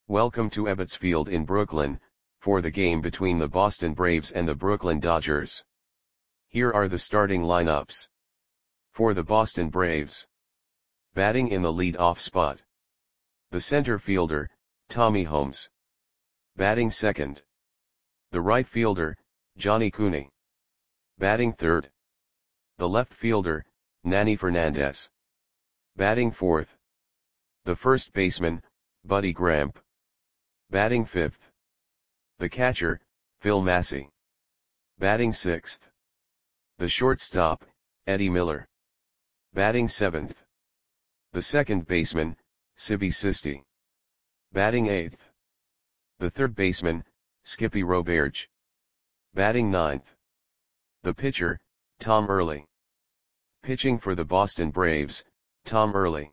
Welcome to Ebbets Field in Brooklyn, for the game between the Boston Braves and the Brooklyn Dodgers. Here are the starting lineups. For the Boston Braves. Batting in the lead-off spot. The center fielder, Tommy Holmes. Batting second. The right fielder, Johnny Cooney. Batting third. The left fielder, Nanny Fernandez. Batting fourth. The first baseman, Buddy Gramp. Batting fifth. The catcher, Phil Massey. Batting sixth. The shortstop, Eddie Miller. Batting seventh. The second baseman, Sibby Sisti. Batting eighth. The third baseman, Skippy Roberge. Batting ninth. The pitcher, Tom Early. Pitching for the Boston Braves, Tom Early.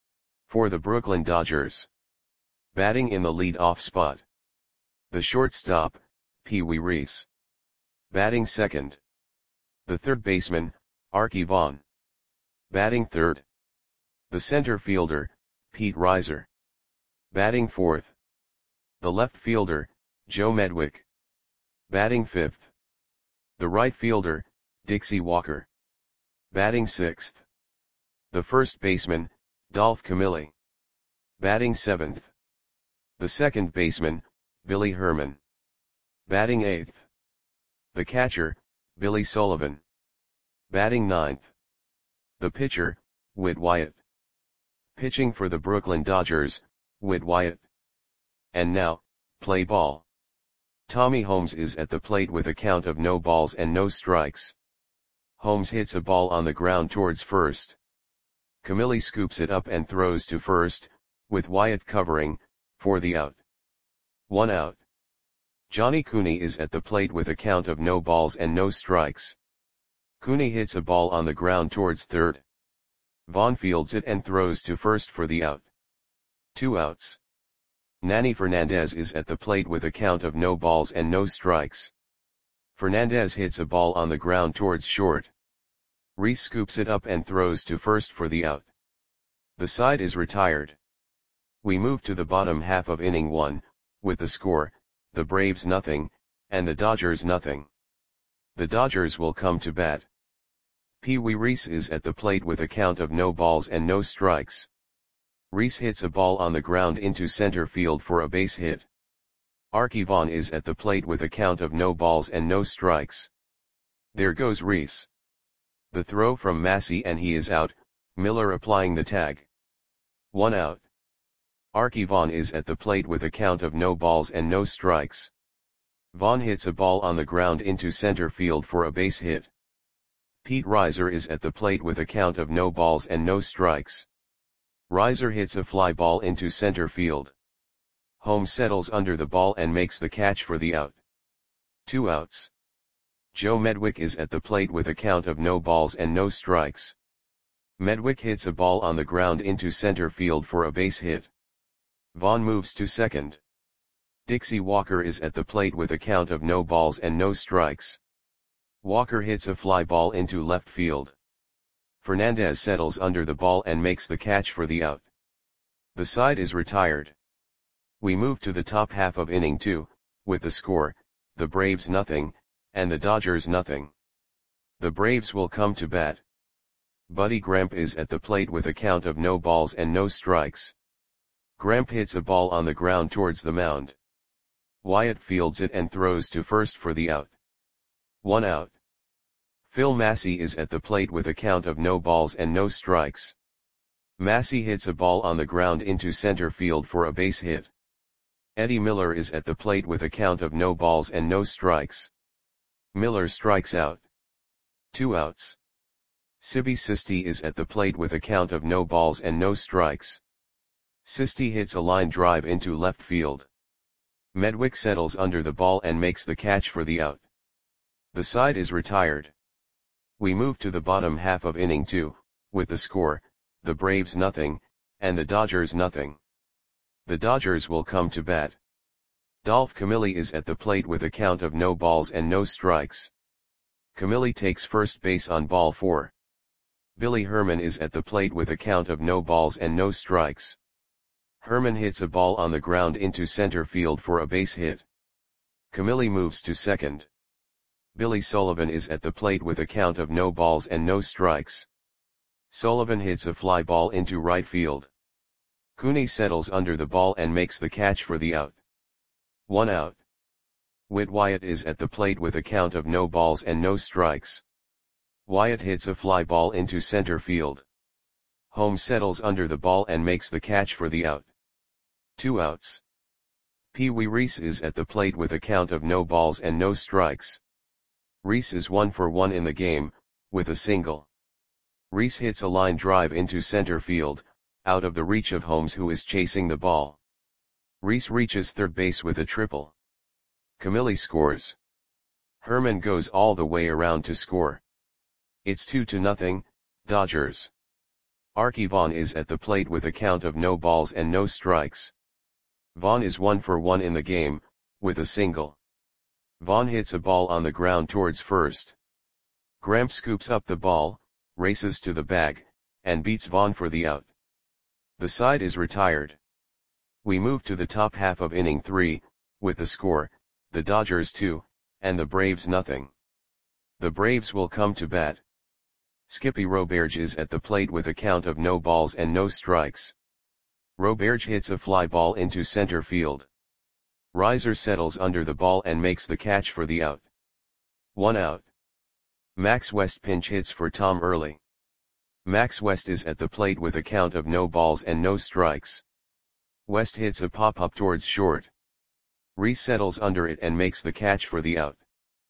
For the Brooklyn Dodgers. Batting in the lead-off spot. The shortstop, Pee Wee Reese. Batting second. The third baseman, Arky Vaughan. Batting third. The center fielder, Pete Reiser. Batting fourth. The left fielder, Joe Medwick. Batting fifth. The right fielder, Dixie Walker. Batting sixth. The first baseman, Dolph Camilli. Batting seventh. The second baseman, Billy Herman. Batting eighth. The catcher, Billy Sullivan. Batting ninth. The pitcher, Whit Wyatt. Pitching for the Brooklyn Dodgers, Whit Wyatt. And now, play ball. Tommy Holmes is at the plate with a count of no balls and no strikes. Holmes hits a ball on the ground towards first. Camilli scoops it up and throws to first, with Wyatt covering, for the out. 1 out. Johnny Cooney is at the plate with a count of no balls and no strikes. Cooney hits a ball on the ground towards third. Vaughan fields it and throws to first for the out. 2 outs. Nanny Fernandez is at the plate with a count of no balls and no strikes. Fernandez hits a ball on the ground towards short. Reese scoops it up and throws to first for the out. The side is retired. We move to the bottom half of inning 1, with the score, the Braves nothing, and the Dodgers nothing. The Dodgers will come to bat. Pee Wee Reese is at the plate with a count of no balls and no strikes. Reese hits a ball on the ground into center field for a base hit. Arky Vaughan is at the plate with a count of no balls and no strikes. There goes Reese. The throw from Massey and he is out, Miller applying the tag. 1 out. Arky Vaughan is at the plate with a count of no balls and no strikes. Vaughan hits a ball on the ground into center field for a base hit. Pete Reiser is at the plate with a count of no balls and no strikes. Reiser hits a fly ball into center field. Holmes settles under the ball and makes the catch for the out. 2 outs. Joe Medwick is at the plate with a count of no balls and no strikes. Medwick hits a ball on the ground into center field for a base hit. Vaughan moves to second. Dixie Walker is at the plate with a count of no balls and no strikes. Walker hits a fly ball into left field. Fernandez settles under the ball and makes the catch for the out. The side is retired. We move to the top half of inning 2, with the score, the Braves nothing, and the Dodgers nothing. The Braves will come to bat. Buddy Gramp is at the plate with a count of no balls and no strikes. Gramp hits a ball on the ground towards the mound. Wyatt fields it and throws to first for the out. 1 out. Phil Massey is at the plate with a count of no balls and no strikes. Massey hits a ball on the ground into center field for a base hit. Eddie Miller is at the plate with a count of no balls and no strikes. Miller strikes out. 2 outs. Sibby Sisti is at the plate with a count of no balls and no strikes. Sisti hits a line drive into left field. Medwick settles under the ball and makes the catch for the out. The side is retired. We move to the bottom half of inning 2, with the score, the Braves nothing, and the Dodgers nothing. The Dodgers will come to bat. Dolph Camilli is at the plate with a count of no balls and no strikes. Camilli takes first base on ball 4. Billy Herman is at the plate with a count of no balls and no strikes. Herman hits a ball on the ground into center field for a base hit. Camille moves to second. Billy Sullivan is at the plate with a count of no balls and no strikes. Sullivan hits a fly ball into right field. Cooney settles under the ball and makes the catch for the out. 1 out. Whit Wyatt is at the plate with a count of no balls and no strikes. Wyatt hits a fly ball into center field. Holmes settles under the ball and makes the catch for the out. 2 outs. Pee Wee Reese is at the plate with a count of no balls and no strikes. Reese is 1 for 1 in the game, with a single. Reese hits a line drive into center field, out of the reach of Holmes, who is chasing the ball. Reese reaches third base with a triple. Camille scores. Herman goes all the way around to score. It's 2-0, Dodgers. Archie Vaughn is at the plate with a count of no balls and no strikes. Vaughn is 1 for 1 in the game, with a single. Vaughn hits a ball on the ground towards first. Gramp scoops up the ball, races to the bag, and beats Vaughn for the out. The side is retired. We move to the top half of inning 3, with the score, the Dodgers 2, and the Braves nothing. The Braves will come to bat. Skippy Roberge is at the plate with a count of no balls and no strikes. Roberge hits a fly ball into center field. Reiser settles under the ball and makes the catch for the out. 1 out. Max West pinch hits for Tom Early. Max West is at the plate with a count of no balls and no strikes. West hits a pop-up towards short. Reese settles under it and makes the catch for the out.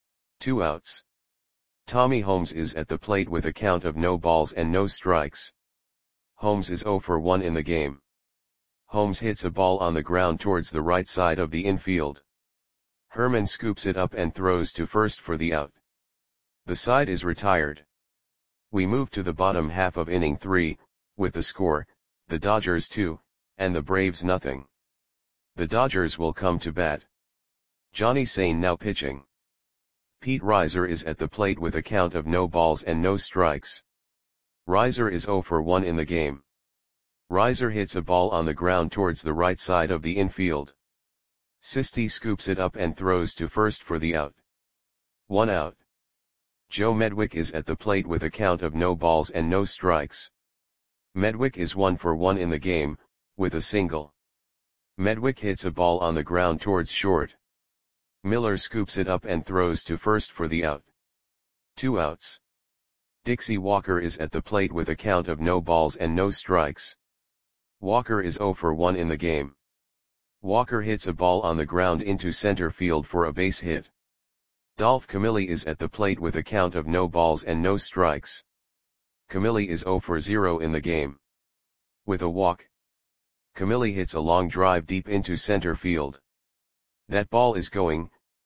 2 outs. Tommy Holmes is at the plate with a count of no balls and no strikes. Holmes is 0 for 1 in the game. Holmes hits a ball on the ground towards the right side of the infield. Herman scoops it up and throws to first for the out. The side is retired. We move to the bottom half of inning 3, with the score, the Dodgers 2, and the Braves nothing. The Dodgers will come to bat. Johnny Sain now pitching. Pete Reiser is at the plate with a count of no balls and no strikes. Reiser is 0 for 1 in the game. Reiser hits a ball on the ground towards the right side of the infield. Sisti scoops it up and throws to first for the out. 1 out. Joe Medwick is at the plate with a count of no balls and no strikes. Medwick is 1 for 1 in the game, with a single. Medwick hits a ball on the ground towards short. Miller scoops it up and throws to first for the out. 2 outs. Dixie Walker is at the plate with a count of no balls and no strikes. Walker is 0 for 1 in the game. Walker hits a ball on the ground into center field for a base hit. Dolph Camille is at the plate with a count of no balls and no strikes. Camille is 0 for 0 in the game. With a walk. Camille hits a long drive deep into center field. That ball is gone.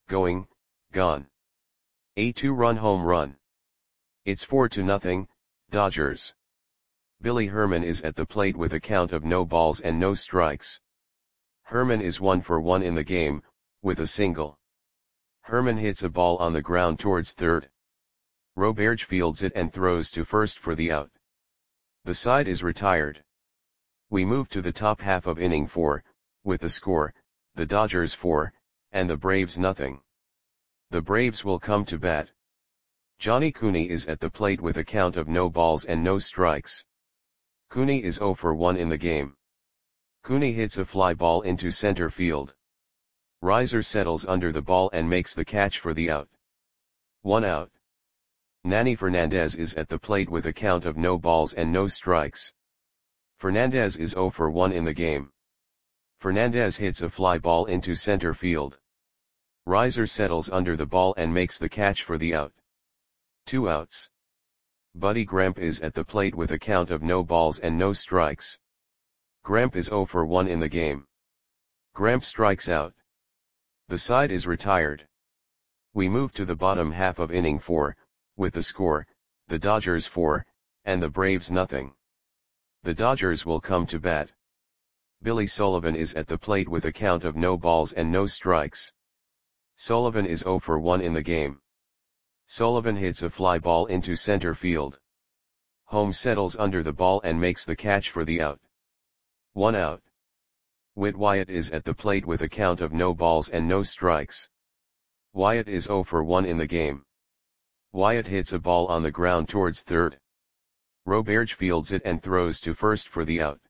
A 2-run home run. It's 4-0, Dodgers. Billy Herman is at the plate with a count of no balls and no strikes. Herman is 1 for 1 in the game, with a single. Herman hits a ball on the ground towards third. Roberge fields it and throws to first for the out. The side is retired. We move to the top half of inning 4, with the score, the Dodgers 4, and the Braves nothing. The Braves will come to bat. Johnny Cooney is at the plate with a count of no balls and no strikes. Cooney is 0 for 1 in the game. Cooney hits a fly ball into center field. Reiser settles under the ball and makes the catch for the out. 1 out. Nanny Fernandez is at the plate with a count of no balls and no strikes. Fernandez is 0 for 1 in the game. Fernandez hits a fly ball into center field. Reiser settles under the ball and makes the catch for the out. 2 outs. Buddy Gramp is at the plate with a count of no balls and no strikes. Gramp is 0 for 1 in the game. Gramp strikes out. The side is retired. We move to the bottom half of inning 4, with the score, the Dodgers 4, and the Braves nothing. The Dodgers will come to bat. Billy Sullivan is at the plate with a count of no balls and no strikes. Sullivan is 0 for 1 in the game. Sullivan hits a fly ball into center field. Holmes settles under the ball and makes the catch for the out. 1 out. Whit Wyatt is at the plate with a count of no balls and no strikes. Wyatt is 0 for 1 in the game. Wyatt hits a ball on the ground towards third. Roberge fields it and throws to first for the out.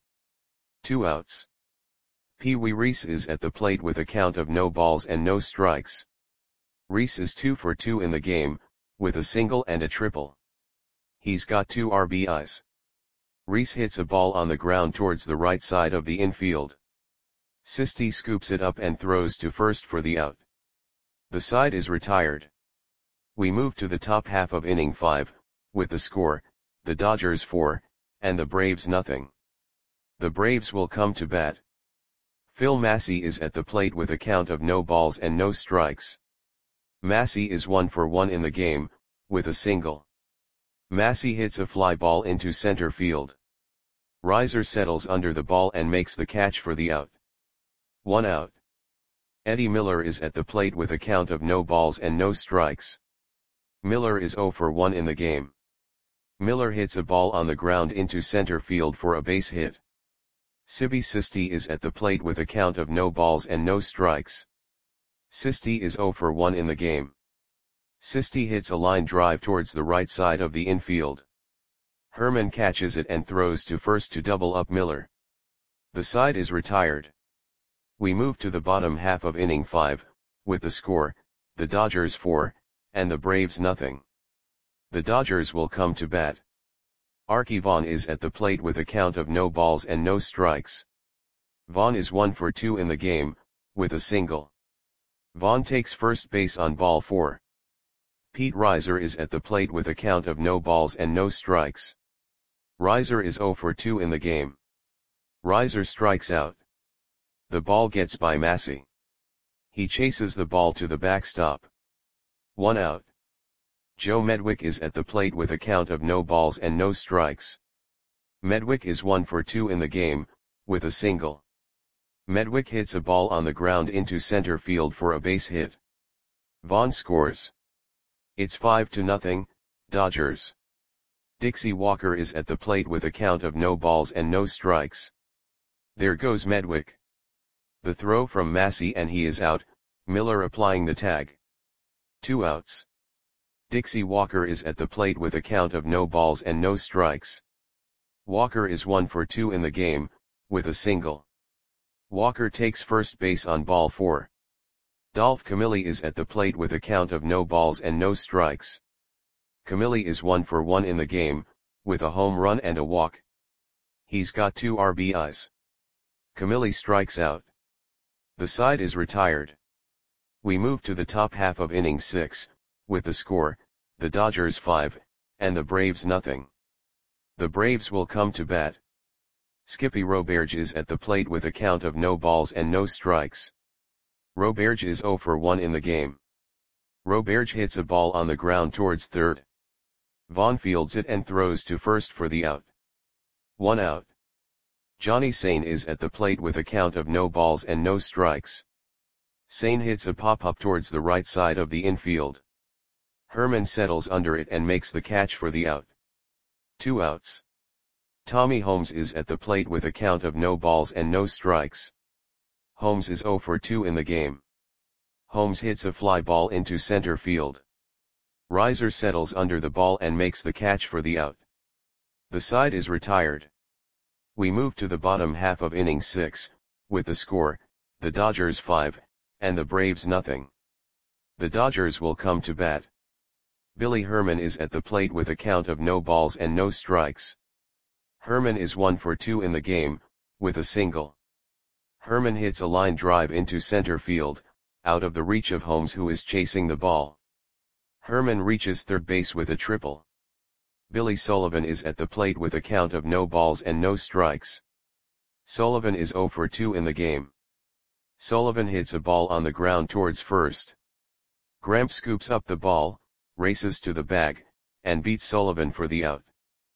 2 outs. Pee Wee Reese is at the plate with a count of no balls and no strikes. Reese is 2 for 2 in the game, with a single and a triple. He's got 2 RBIs. Reese hits a ball on the ground towards the right side of the infield. Sisti scoops it up and throws to first for the out. The side is retired. We move to the top half of inning 5, with the score, the Dodgers 4, and the Braves nothing. The Braves will come to bat. Phil Massey is at the plate with a count of no balls and no strikes. Massey is 1 for 1 in the game, with a single. Massey hits a fly ball into center field. Reiser settles under the ball and makes the catch for the out. 1 out. Eddie Miller is at the plate with a count of no balls and no strikes. Miller is 0 for 1 in the game. Miller hits a ball on the ground into center field for a base hit. Sibi Sisti is at the plate with a count of no balls and no strikes. Sisti is 0 for 1 in the game. Sisti hits a line drive towards the right side of the infield. Herman catches it and throws to first to double up Miller. The side is retired. We move to the bottom half of inning 5, with the score, the Dodgers 4, and the Braves nothing. The Dodgers will come to bat. Arky Vaughan is at the plate with a count of no balls and no strikes. Vaughan is 1 for 2 in the game, with a single. Vaughan takes first base on ball 4. Pete Reiser is at the plate with a count of no balls and no strikes. Reiser is 0 for 2 in the game. Reiser strikes out. The ball gets by Massey. He chases the ball to the backstop. 1 out. Joe Medwick is at the plate with a count of no balls and no strikes. Medwick is 1 for 2 in the game, with a single. Medwick hits a ball on the ground into center field for a base hit. Vaughan scores. It's 5-0, Dodgers. Dixie Walker is at the plate with a count of no balls and no strikes. There goes Medwick. The throw from Massey and he is out, Miller applying the tag. 2 outs. Dixie Walker is at the plate with a count of no balls and no strikes. Walker is 1 for 2 in the game, with a single. Walker takes first base on ball 4. Dolph Camilli is at the plate with a count of no balls and no strikes. Camilli is 1 for 1 in the game, with a home run and a walk. He's got 2 RBIs. Camilli strikes out. The side is retired. We move to the top half of inning 6, with the score, the Dodgers 5, and the Braves nothing. The Braves will come to bat. Skippy Roberge is at the plate with a count of no balls and no strikes. Roberge is 0 for 1 in the game. Roberge hits a ball on the ground towards third. Vaughan fields it and throws to first for the out. 1 out. Johnny Sane is at the plate with a count of no balls and no strikes. Sane hits a pop-up towards the right side of the infield. Herman settles under it and makes the catch for the out. 2 outs. Tommy Holmes is at the plate with a count of no balls and no strikes. Holmes is 0 for 2 in the game. Holmes hits a fly ball into center field. Reiser settles under the ball and makes the catch for the out. The side is retired. We move to the bottom half of inning 6, with the score, the Dodgers 5, and the Braves nothing. The Dodgers will come to bat. Billy Herman is at the plate with a count of no balls and no strikes. Herman is 1 for 2 in the game, with a single. Herman hits a line drive into center field, out of the reach of Holmes who is chasing the ball. Herman reaches third base with a triple. Billy Sullivan is at the plate with a count of no balls and no strikes. Sullivan is 0 for 2 in the game. Sullivan hits a ball on the ground towards first. Gramp scoops up the ball, races to the bag, and beats Sullivan for the out.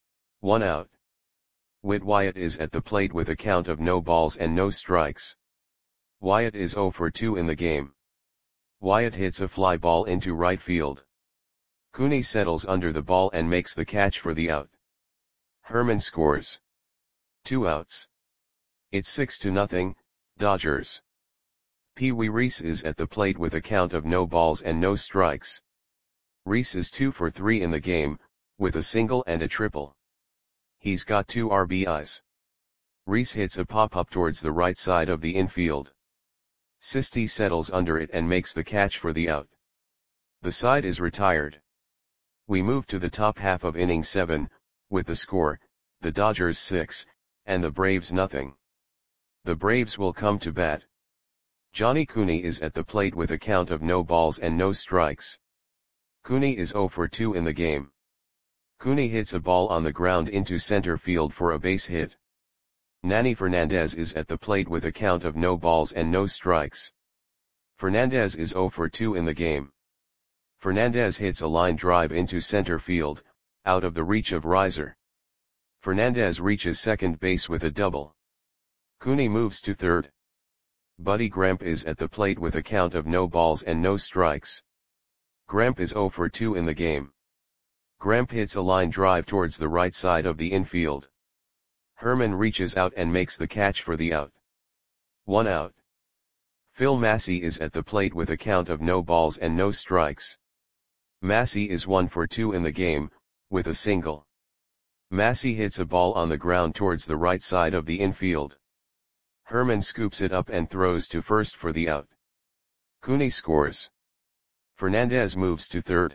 1 out. Whit Wyatt is at the plate with a count of no balls and no strikes. Wyatt is 0 for 2 in the game. Wyatt hits a fly ball into right field. Cooney settles under the ball and makes the catch for the out. Herman scores. 2 outs. It's 6-0, Dodgers. Pee Wee Reese is at the plate with a count of no balls and no strikes. Reese is 2 for 3 in the game, with a single and a triple. He's got 2 RBIs. Reese hits a pop-up towards the right side of the infield. Sisti settles under it and makes the catch for the out. The side is retired. We move to the top half of inning 7, with the score, the Dodgers 6, and the Braves nothing. The Braves will come to bat. Johnny Cooney is at the plate with a count of no balls and no strikes. Cooney is 0 for 2 in the game. Cooney hits a ball on the ground into center field for a base hit. Nanny Fernandez is at the plate with a count of no balls and no strikes. Fernandez is 0 for 2 in the game. Fernandez hits a line drive into center field, out of the reach of Reiser. Fernandez reaches second base with a double. Cooney moves to third. Buddy Gramp is at the plate with a count of no balls and no strikes. Gramp is 0 for 2 in the game. Gramp hits a line drive towards the right side of the infield. Herman reaches out and makes the catch for the out. 1 out. Phil Massey is at the plate with a count of no balls and no strikes. Massey is 1 for 2 in the game, with a single. Massey hits a ball on the ground towards the right side of the infield. Herman scoops it up and throws to first for the out. Cooney scores. Fernandez moves to third.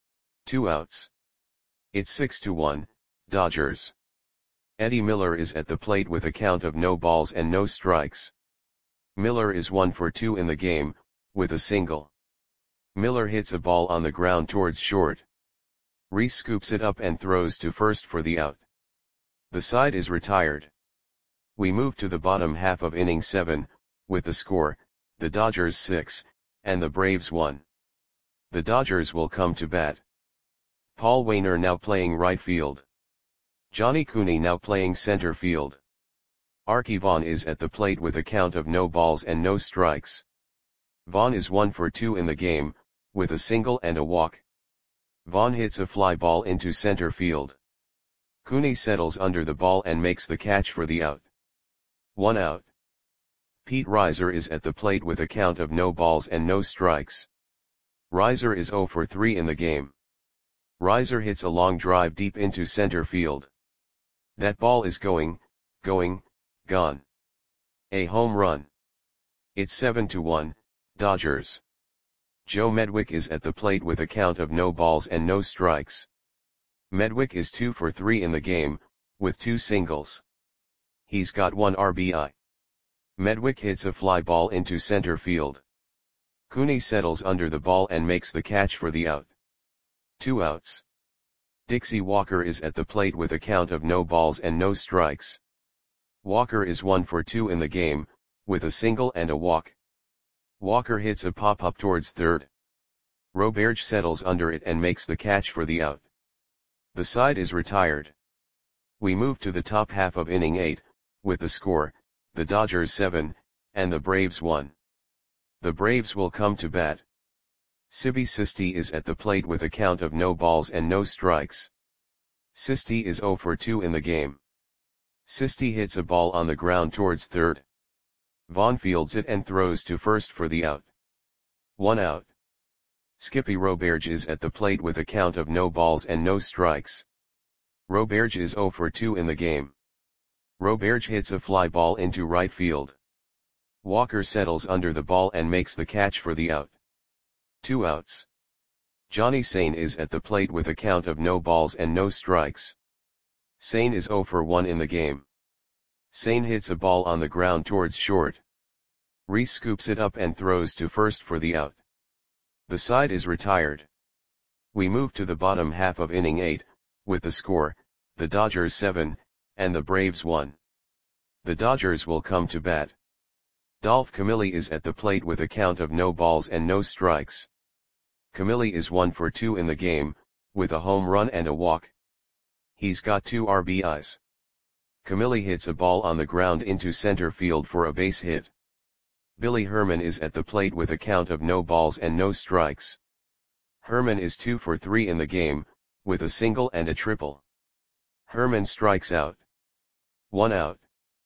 2 outs. It's 6-1, Dodgers. Eddie Miller is at the plate with a count of no balls and no strikes. Miller is 1 for 2 in the game, with a single. Miller hits a ball on the ground towards short. Reese scoops it up and throws to first for the out. The side is retired. We move to the bottom half of inning 7, with the score, the Dodgers 6, and the Braves 1. The Dodgers will come to bat. Paul Waner now playing right field. Johnny Cooney now playing center field. Arky Vaughan is at the plate with a count of no balls and no strikes. Vaughan is 1 for 2 in the game, with a single and a walk. Vaughan hits a fly ball into center field. Cooney settles under the ball and makes the catch for the out. 1 out. Pete Reiser is at the plate with a count of no balls and no strikes. Reiser is 0 for 3 in the game. Reiser hits a long drive deep into center field. That ball is gone. A home run. It's 7-1, Dodgers. Joe Medwick is at the plate with a count of no balls and no strikes. Medwick is 2 for 3 in the game, with 2 singles. He's got 1 RBI. Medwick hits a fly ball into center field. Cooney settles under the ball and makes the catch for the out. 2 outs. Dixie Walker is at the plate with a count of no balls and no strikes. Walker is 1 for 2 in the game, with a single and a walk. Walker hits a pop-up towards third. Roberge settles under it and makes the catch for the out. The side is retired. We move to the top half of inning 8, with the score, the Dodgers 7, and the Braves 1. The Braves will come to bat. Sibi Sisti is at the plate with a count of no balls and no strikes. Sisti is 0 for 2 in the game. Sisti hits a ball on the ground towards third. Vaughan fields it and throws to first for the out. 1 out. Skippy Roberge is at the plate with a count of no balls and no strikes. Roberge is 0 for 2 in the game. Roberge hits a fly ball into right field. Walker settles under the ball and makes the catch for the out. 2 outs. Johnny Sain is at the plate with a count of no balls and no strikes. Sain is 0 for 1 in the game. Sain hits a ball on the ground towards short. Reese scoops it up and throws to first for the out. The side is retired. We move to the bottom half of inning 8, with the score, the Dodgers 7, and the Braves 1. The Dodgers will come to bat. Dolph Camilli is at the plate with a count of no balls and no strikes. Camilli is 1 for 2 in the game, with a home run and a walk. He's got 2 RBIs. Camilli hits a ball on the ground into center field for a base hit. Billy Herman is at the plate with a count of no balls and no strikes. Herman is 2 for 3 in the game, with a single and a triple. Herman strikes out. 1 out.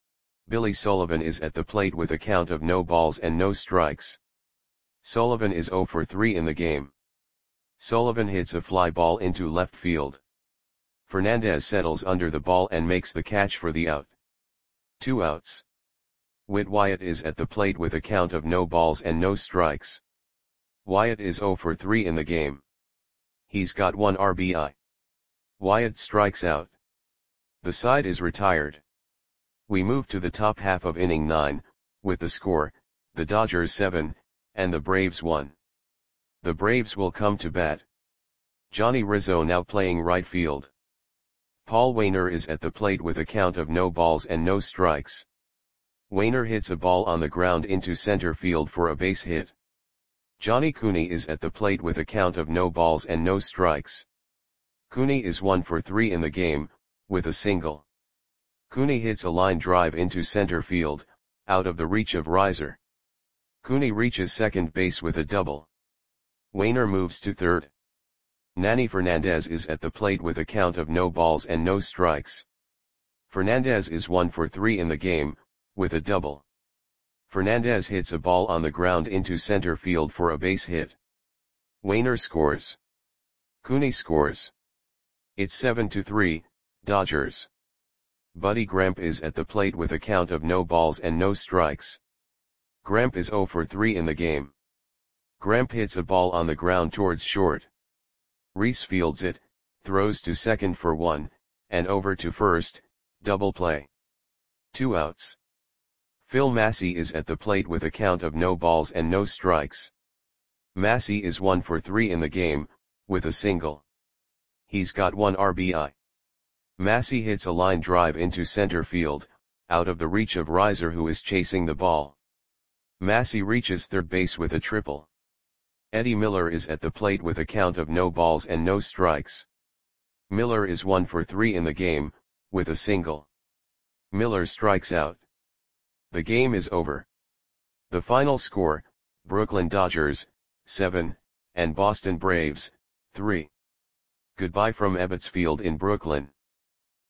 Billy Sullivan is at the plate with a count of no balls and no strikes. Sullivan is 0 for 3 in the game. Sullivan hits a fly ball into left field. Fernandez settles under the ball and makes the catch for the out. 2 outs. Whit Wyatt is at the plate with a count of no balls and no strikes. Wyatt is 0 for 3 in the game. He's got 1 RBI. Wyatt strikes out. The side is retired. We move to the top half of inning 9, with the score, the Dodgers 7, and the Braves 1. The Braves will come to bat. Johnny Rizzo now playing right field. Paul Waner is at the plate with a count of no balls and no strikes. Waner hits a ball on the ground into center field for a base hit. Johnny Cooney is at the plate with a count of no balls and no strikes. Cooney is 1 for 3 in the game, with a single. Cooney hits a line drive into center field, out of the reach of Riser. Cooney reaches second base with a double. Waner moves to third. Nanny Fernandez is at the plate with a count of no balls and no strikes. Fernandez is 1 for 3 in the game, with a double. Fernandez hits a ball on the ground into center field for a base hit. Waner scores. Cooney scores. It's 7-3, Dodgers. Buddy Gramp is at the plate with a count of no balls and no strikes. Gramp is 0 for 3 in the game. Gramp hits a ball on the ground towards short. Reese fields it, throws to second for 1, and over to first, double play. 2 outs. Phil Massey is at the plate with a count of no balls and no strikes. Massey is 1 for 3 in the game, with a single. He's got 1 RBI. Massey hits a line drive into center field, out of the reach of Riser who is chasing the ball. Massey reaches third base with a triple. Eddie Miller is at the plate with a count of no balls and no strikes. Miller is 1 for 3 in the game, with a single. Miller strikes out. The game is over. The final score, Brooklyn Dodgers, 7, and Boston Braves, 3. Goodbye from Ebbets Field in Brooklyn.